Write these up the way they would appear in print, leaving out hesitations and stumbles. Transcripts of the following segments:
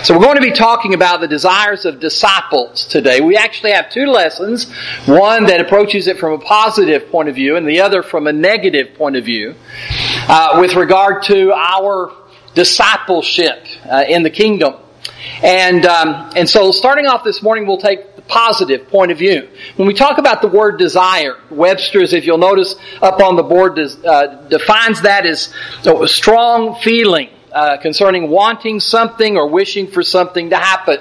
So we're going to be talking about the desires of disciples today. We actually have two lessons, one that approaches it from a positive point of view and the other from a negative point of view with regard to our discipleship in the kingdom. And so starting off this morning, we'll take the positive point of view. When we talk about the word desire, Webster's, if you'll notice up on the board, defines that as a strong feeling concerning wanting something or wishing for something to happen.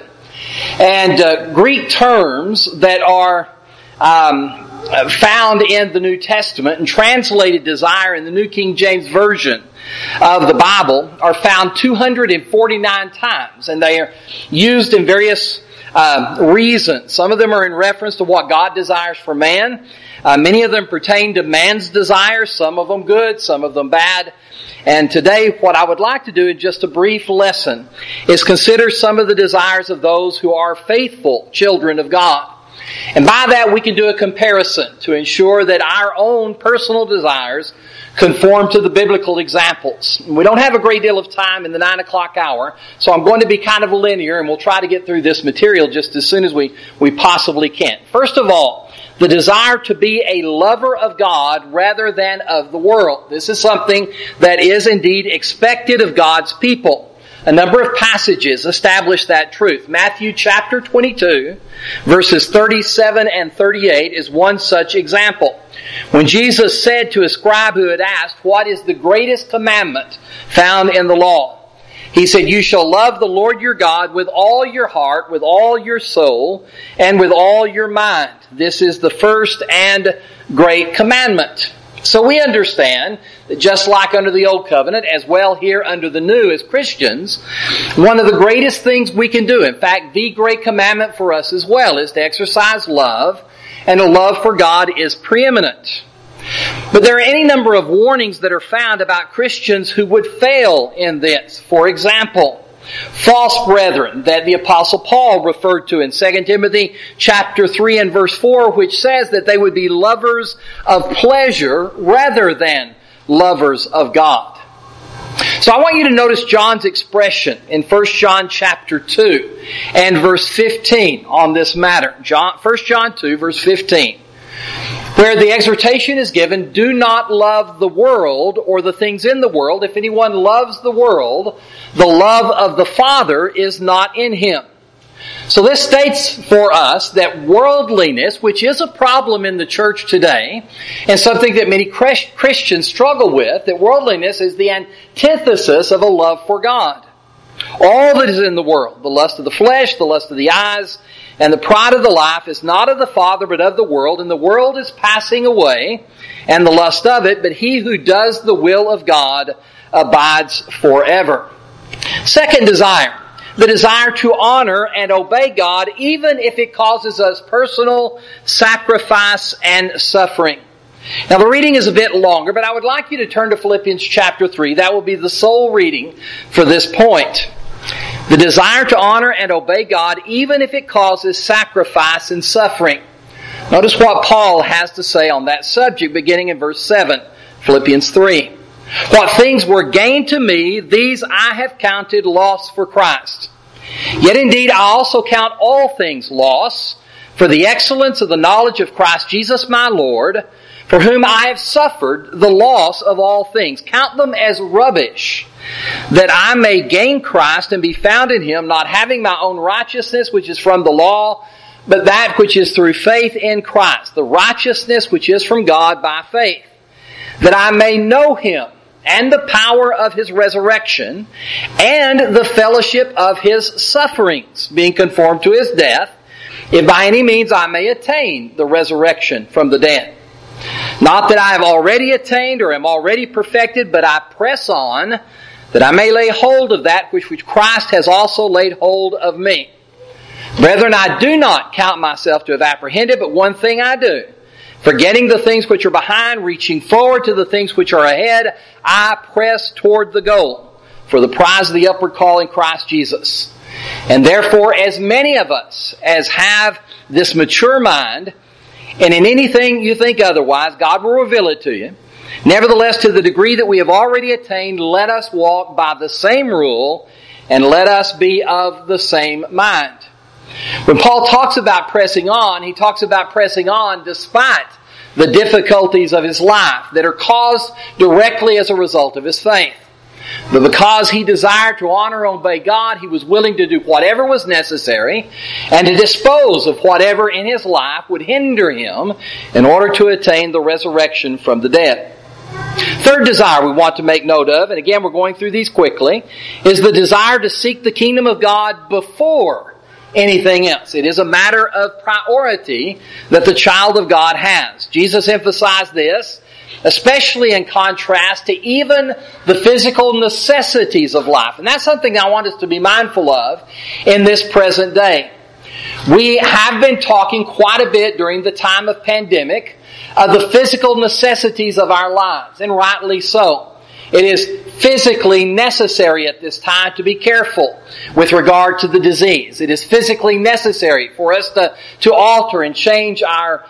And Greek terms that are found in the New Testament and translated desire in the New King James Version of the Bible are found 249 times, and they are used in various reasons. Some of them are in reference to what God desires for man. Many of them pertain to man's desires, some of them good, some of them bad. And today, what I would like to do in just a brief lesson is consider some of the desires of those who are faithful children of God. And by that, we can do a comparison to ensure that our own personal desires conform to the biblical examples. We don't have a great deal of time in the 9 o'clock hour, so I'm going to be kind of linear, and we'll try to get through this material just as soon as we possibly can. First of all, the desire to be a lover of God rather than of the world. This is something that is indeed expected of God's people. A number of passages establish that truth. Matthew chapter 22, verses 37 and 38 is one such example. When Jesus said to a scribe who had asked, "What is the greatest commandment found in the law?" He said, "You shall love the Lord your God with all your heart, with all your soul, and with all your mind. This is the first and great commandment." So we understand that just like under the Old Covenant, as well here under the New as Christians, one of the greatest things we can do, in fact, the great commandment for us as well, is to exercise love, and a love for God is preeminent. But there are any number of warnings that are found about Christians who would fail in this. For example, false brethren that the Apostle Paul referred to in 2 Timothy chapter 3 and verse 4, which says that they would be lovers of pleasure rather than lovers of God. So I want you to notice John's expression in 1 John chapter 2 and verse 15 on this matter. 1 John 2 verse 15. Where the exhortation is given, "Do not love the world or the things in the world. If anyone loves the world, the love of the Father is not in him." So this states for us that worldliness, which is a problem in the church today, and something that many Christians struggle with, that worldliness is the antithesis of a love for God. All that is in the world, the lust of the flesh, the lust of the eyes, and the pride of the life is not of the Father, but of the world. And the world is passing away, and the lust of it, but he who does the will of God abides forever. Second desire, the desire to honor and obey God, even if it causes us personal sacrifice and suffering. Now the reading is a bit longer, but I would like you to turn to Philippians chapter 3. That will be the sole reading for this point. The desire to honor and obey God, even if it causes sacrifice and suffering. Notice what Paul has to say on that subject, beginning in verse 7, Philippians 3. "What things were gained to me, these I have counted loss for Christ. Yet indeed I also count all things loss, for the excellence of the knowledge of Christ Jesus my Lord, for whom I have suffered the loss of all things. Count them as rubbish, that I may gain Christ and be found in Him, not having my own righteousness which is from the law, but that which is through faith in Christ, the righteousness which is from God by faith, that I may know Him and the power of His resurrection and the fellowship of His sufferings, being conformed to His death, if by any means I may attain the resurrection from the dead. Not that I have already attained or am already perfected, but I press on, that I may lay hold of that which Christ has also laid hold of me. Brethren, I do not count myself to have apprehended, but one thing I do, forgetting the things which are behind, reaching forward to the things which are ahead, I press toward the goal, for the prize of the upward call in Christ Jesus. And therefore, as many of us as have this mature mind, and in anything you think otherwise, God will reveal it to you. Nevertheless, to the degree that we have already attained, let us walk by the same rule, and let us be of the same mind. When Paul talks about pressing on, he talks about pressing on despite the difficulties of his life that are caused directly as a result of his faith. But because he desired to honor and obey God, he was willing to do whatever was necessary and to dispose of whatever in his life would hinder him in order to attain the resurrection from the dead. Third desire we want to make note of, and again we're going through these quickly, is the desire to seek the kingdom of God before anything else. It is a matter of priority that the child of God has. Jesus emphasized this, especially in contrast to even the physical necessities of life. And that's something I want us to be mindful of in this present day. We have been talking quite a bit during the time of pandemic of the physical necessities of our lives, and rightly so. It is physically necessary at this time to be careful with regard to the disease. It is physically necessary for us to alter and change our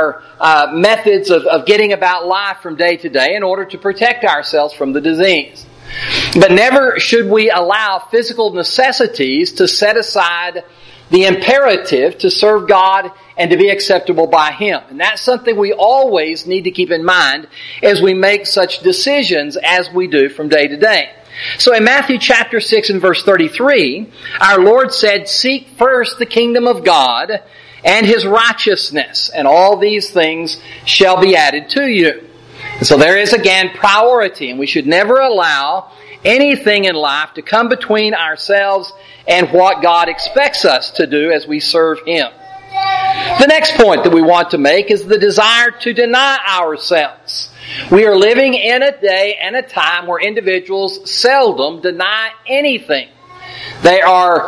methods of getting about life from day to day in order to protect ourselves from the disease. But never should we allow physical necessities to set aside the imperative to serve God and to be acceptable by Him. And that's something we always need to keep in mind as we make such decisions as we do from day to day. So in Matthew chapter 6 and verse 33, our Lord said, "Seek first the kingdom of God and His righteousness, and all these things shall be added to you." And so there is again priority, and we should never allow anything in life to come between ourselves and what God expects us to do as we serve Him. The next point that we want to make is the desire to deny ourselves. We are living in a day and a time where individuals seldom deny anything. They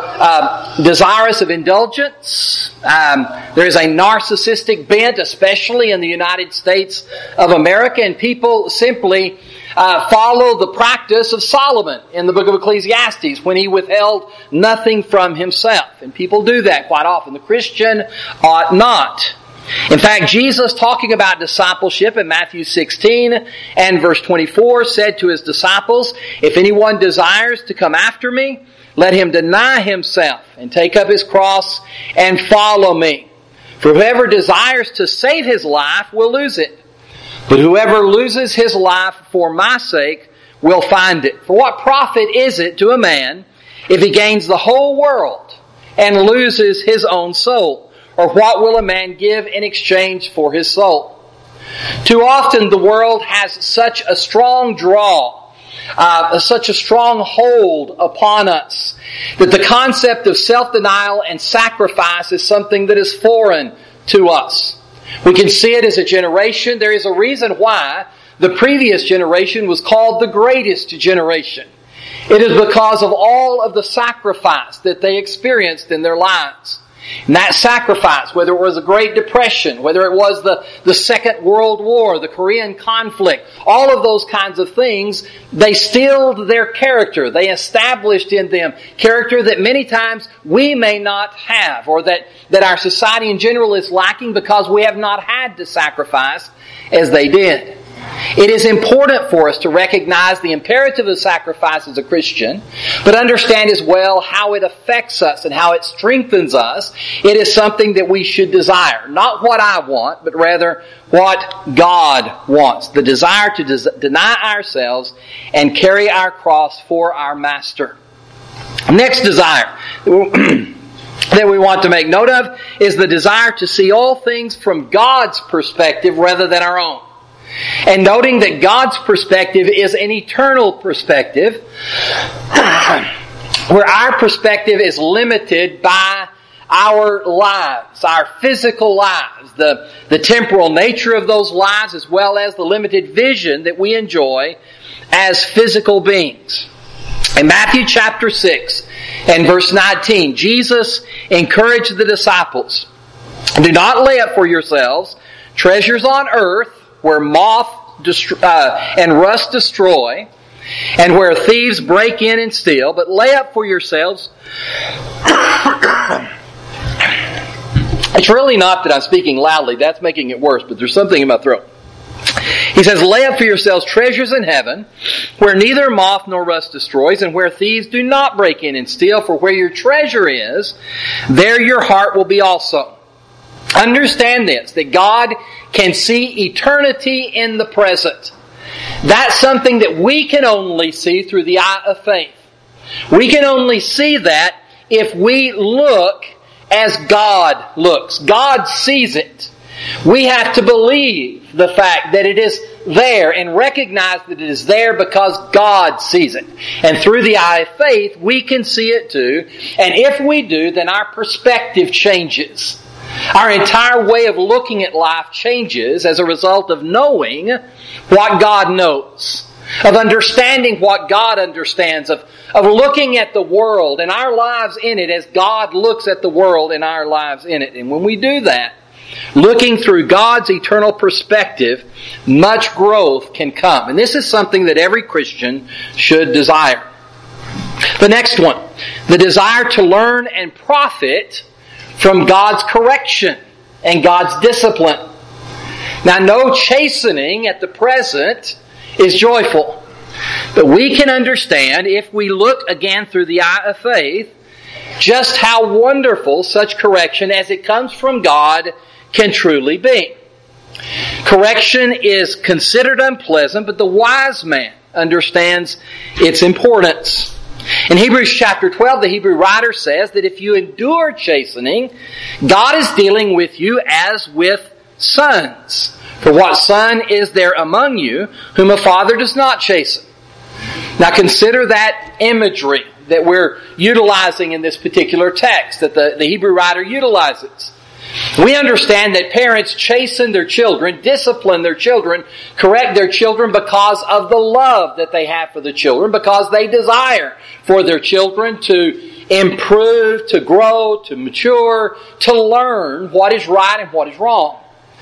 are desirous of indulgence. There is a narcissistic bent, especially in the United States of America, and people simply follow the practice of Solomon in the book of Ecclesiastes when he withheld nothing from himself. And people do that quite often. The Christian ought not. In fact, Jesus, talking about discipleship in Matthew 16 and verse 24, said to His disciples, "If anyone desires to come after me, let him deny himself and take up his cross and follow me. For whoever desires to save his life will lose it. But whoever loses his life for my sake will find it. For what profit is it to a man if he gains the whole world and loses his own soul? Or what will a man give in exchange for his soul?" Too often the world has such a strong draw, such a strong hold upon us, that the concept of self-denial and sacrifice is something that is foreign to us. We can see it as a generation. There is a reason why the previous generation was called the greatest generation. It is because of all of the sacrifice that they experienced in their lives. And that sacrifice, whether it was the Great Depression, whether it was the Second World War, the Korean conflict, all of those kinds of things, they stilled their character. They established in them character that many times we may not have, or that our society in general is lacking because we have not had to sacrifice as they did. It is important for us to recognize the imperative of sacrifice as a Christian, but understand as well how it affects us and how it strengthens us. It is something that we should desire. Not what I want, but rather what God wants. The desire to deny ourselves and carry our cross for our Master. Next desire that we want to make note of is the desire to see all things from God's perspective rather than our own. And noting that God's perspective is an eternal perspective, where our perspective is limited by our lives, our physical lives, the temporal nature of those lives, as well as the limited vision that we enjoy as physical beings. In Matthew chapter 6 and verse 19, Jesus encouraged the disciples, "Do not lay up for yourselves treasures on earth, where moth and rust destroy, and where thieves break in and steal, but lay up for yourselves..." It's really not that I'm speaking loudly. That's making it worse, but there's something in my throat. He says, lay up for yourselves treasures in heaven, where neither moth nor rust destroys, and where thieves do not break in and steal. For where your treasure is, there your heart will be also. Understand this, that God can see eternity in the present. That's something that we can only see through the eye of faith. We can only see that if we look as God looks. God sees it. We have to believe the fact that it is there and recognize that it is there because God sees it. And through the eye of faith, we can see it too. And if we do, then our perspective changes. Our entire way of looking at life changes as a result of knowing what God knows, of understanding what God understands, of looking at the world and our lives in it as God looks at the world and our lives in it. And when we do that, looking through God's eternal perspective, much growth can come. And this is something that every Christian should desire. The next one, the desire to learn and profit from God's correction and God's discipline. Now, no chastening at the present is joyful. But we can understand, if we look again through the eye of faith, just how wonderful such correction as it comes from God can truly be. Correction is considered unpleasant, but the wise man understands its importance. In Hebrews chapter 12, the Hebrew writer says that if you endure chastening, God is dealing with you as with sons. For what son is there among you whom a father does not chasten? Now consider that imagery that we're utilizing in this particular text, that the Hebrew writer utilizes. We understand that parents chasten their children, discipline their children, correct their children because of the love that they have for the children, because they desire for their children to improve, to grow, to mature, to learn what is right and what is wrong.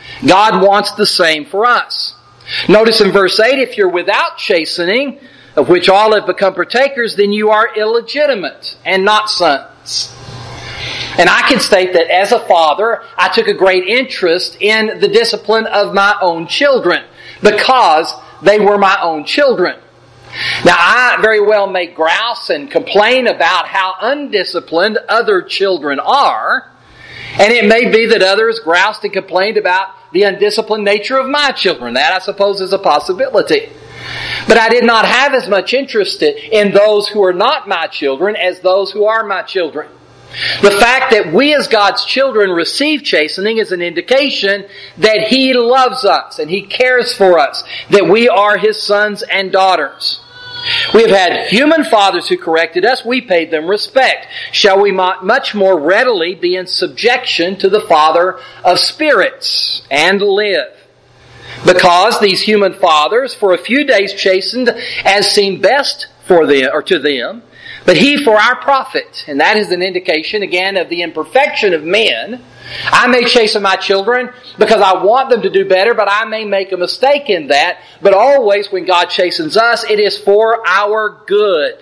God wants the same for us. Notice in verse 8, if you're without chastening, of which all have become partakers, then you are illegitimate and not sons. And I can state that as a father, I took a great interest in the discipline of my own children because they were my own children. Now, I very well may grouse and complain about how undisciplined other children are, and it may be that others groused and complained about the undisciplined nature of my children. That, I suppose, is a possibility. But I did not have as much interest in those who are not my children as those who are my children. The fact that we as God's children receive chastening is an indication that He loves us and He cares for us, that we are His sons and daughters. We have had human fathers who corrected us. We paid them respect. Shall we much more readily be in subjection to the Father of spirits and live? Because these human fathers for a few days chastened as seemed best for them or to them, but He for our profit. And that is an indication, again, of the imperfection of men. I may chasten my children because I want them to do better, but I may make a mistake in that. But always when God chastens us, it is for our good.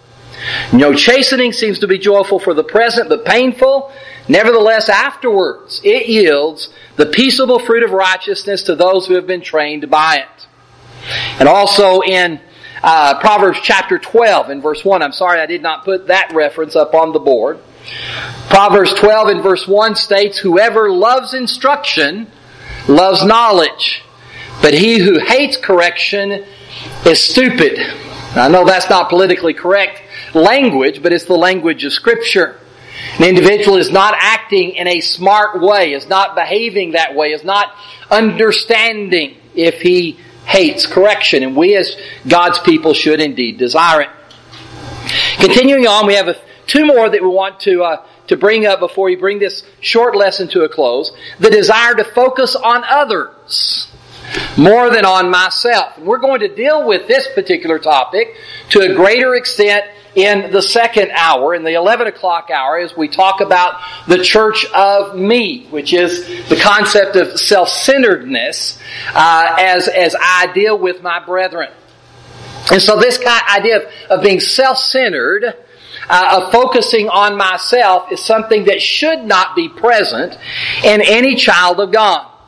Chastening seems to be joyful for the present, but painful. Nevertheless, afterwards, it yields the peaceable fruit of righteousness to those who have been trained by it. And also in Proverbs chapter 12 in verse 1. I'm sorry I did not put that reference up on the board. Proverbs 12 in verse 1 states, whoever loves instruction loves knowledge, but he who hates correction is stupid. I know that's not politically correct language, but it's the language of Scripture. An individual is not acting in a smart way, is not behaving that way, is not understanding if he hates correction. And we as God's people should indeed desire it. Continuing on, we have two more that we want to bring up before we bring this short lesson to a close. The desire to focus on others more than on myself. And we're going to deal with this particular topic to a greater extent in the second hour, in the 11 o'clock hour, as we talk about the church of me, which is the concept of self-centeredness as I deal with my brethren. And so this idea of being self-centered, of focusing on myself, is something that should not be present in any child of God.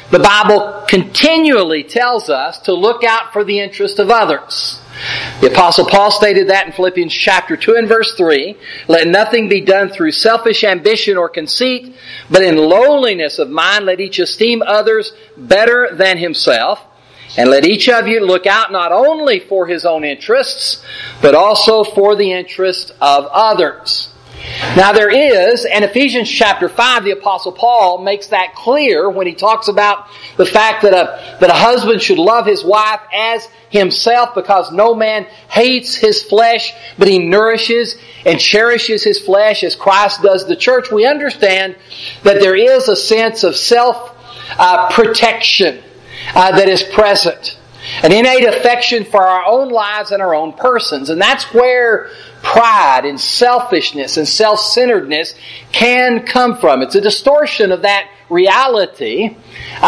the Bible continually tells us to look out for the interest of others. The Apostle Paul stated that in Philippians chapter 2 and verse 3. Let nothing be done through selfish ambition or conceit, but in lowliness of mind let each esteem others better than himself. And let each of you look out not only for his own interests, but also for the interest of others. Now there is, in Ephesians chapter 5, the Apostle Paul makes that clear when he talks about the fact that a husband should love his wife as himself, because no man hates his flesh, but he nourishes and cherishes his flesh as Christ does the church. We understand that there is a sense of self-protection that is present. An innate affection for our own lives and our own persons. And that's where pride and selfishness and self-centeredness can come from. It's a distortion of that reality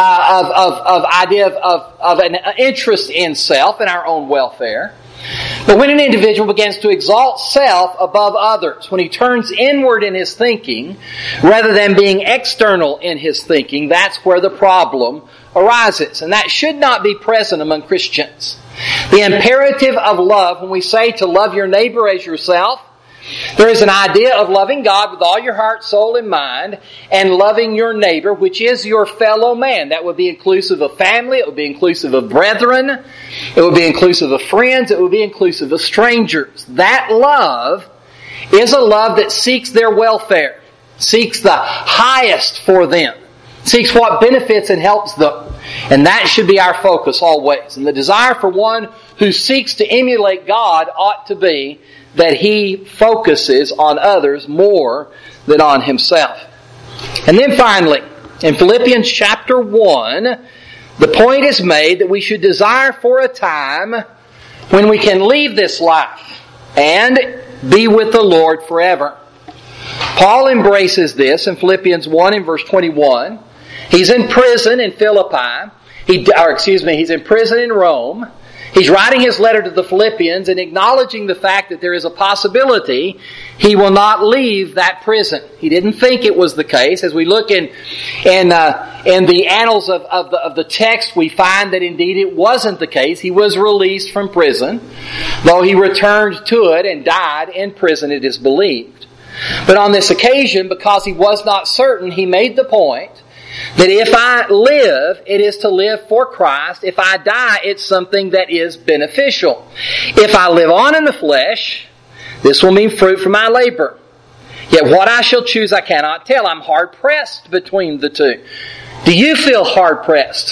of idea of an interest in self and our own welfare. But when an individual begins to exalt self above others, when he turns inward in his thinking rather than being external in his thinking, that's where the problem arises. And that should not be present among Christians. The imperative of love, when we say to love your neighbor as yourself, there is an idea of loving God with all your heart, soul, and mind, and loving your neighbor, which is your fellow man. That would be inclusive of family, it would be inclusive of brethren, it would be inclusive of friends, it would be inclusive of strangers. That love is a love that seeks their welfare, seeks the highest for them, seeks what benefits and helps them. And that should be our focus always. And the desire for one who seeks to emulate God ought to be that he focuses on others more than on himself. And then finally, in Philippians chapter 1, the point is made that we should desire for a time when we can leave this life and be with the Lord forever. Paul embraces this in Philippians 1 in verse 21. He's in prison in Philippi. He's in prison in Rome. He's writing his letter to the Philippians and acknowledging the fact that there is a possibility he will not leave that prison. He didn't think it was the case. As we look in the annals of the text, we find that indeed it wasn't the case. He was released from prison, though he returned to it and died in prison, it is believed. But on this occasion, because he was not certain, he made the point that if I live, it is to live for Christ. If I die, it's something that is beneficial. If I live on in the flesh, this will mean fruit from my labor. Yet what I shall choose I cannot tell. I'm hard-pressed between the two. Do you feel hard-pressed?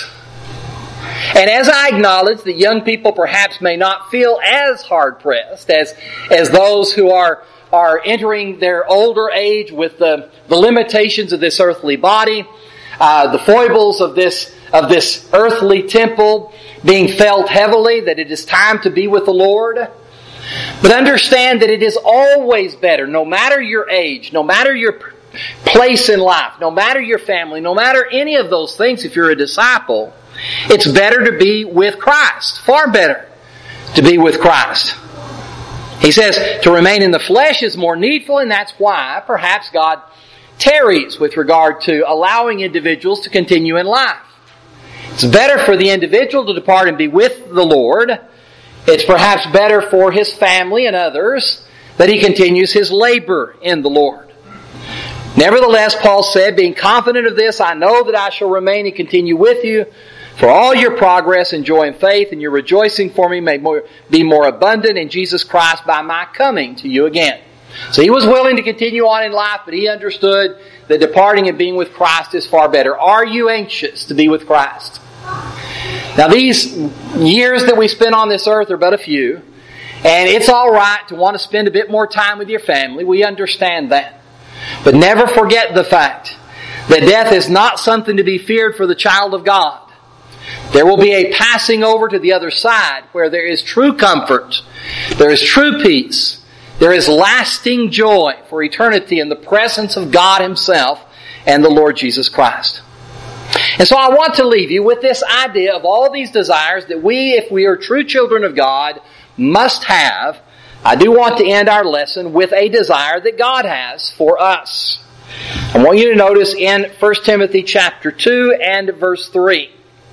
And as I acknowledge that young people perhaps may not feel as hard-pressed as those who are entering their older age with the limitations of this earthly body, the foibles of this earthly temple being felt heavily, that it is time to be with the Lord. But understand that it is always better, no matter your age, no matter your place in life, no matter your family, no matter any of those things, if you're a disciple, it's better to be with Christ. Far better to be with Christ. He says to remain in the flesh is more needful, and that's why perhaps God tarries with regard to allowing individuals to continue in life. It's better for the individual to depart and be with the Lord. It's perhaps better for his family and others that he continues his labor in the Lord. Nevertheless, Paul said, being confident of this, I know that I shall remain and continue with you, for all your progress and joy and faith, and your rejoicing for me may be more abundant in Jesus Christ by my coming to you again. So he was willing to continue on in life, but he understood that departing and being with Christ is far better. Are you anxious to be with Christ? Now these years that we spend on this earth are but a few, and it's all right to want to spend a bit more time with your family. We understand that. But never forget the fact that death is not something to be feared for the child of God. There will be a passing over to the other side where there is true comfort, there is true peace, there is lasting joy for eternity in the presence of God Himself and the Lord Jesus Christ. And so I want to leave you with this idea of all these desires that we, if we are true children of God, must have. I do want to end our lesson with a desire that God has for us. I want you to notice in 1 Timothy chapter 2 and verse 3.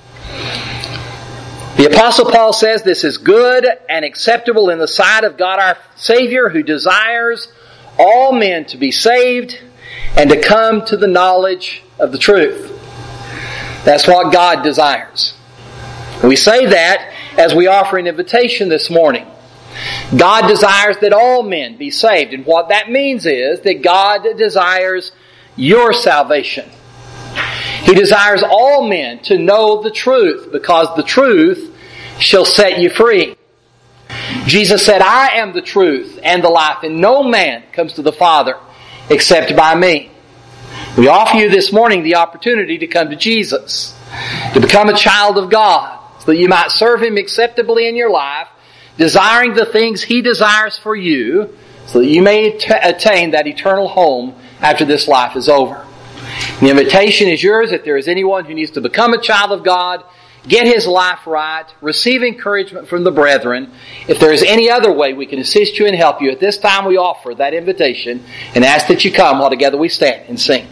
The Apostle Paul says, "This is good and acceptable in the sight of God our Savior, who desires all men to be saved and to come to the knowledge of the truth." That's what God desires. We say that as we offer an invitation this morning. God desires that all men be saved. And what that means is that God desires your salvation. He desires all men to know the truth, because the truth shall set you free. Jesus said, "I am the truth and the life, and no man comes to the Father except by me." We offer you this morning the opportunity to come to Jesus, to become a child of God, so that you might serve Him acceptably in your life, desiring the things He desires for you, so that you may attain that eternal home after this life is over. The invitation is yours. If there is anyone who needs to become a child of God, get his life right, receive encouragement from the brethren, if there is any other way we can assist you and help you, at this time we offer that invitation and ask that you come while together we stand and sing.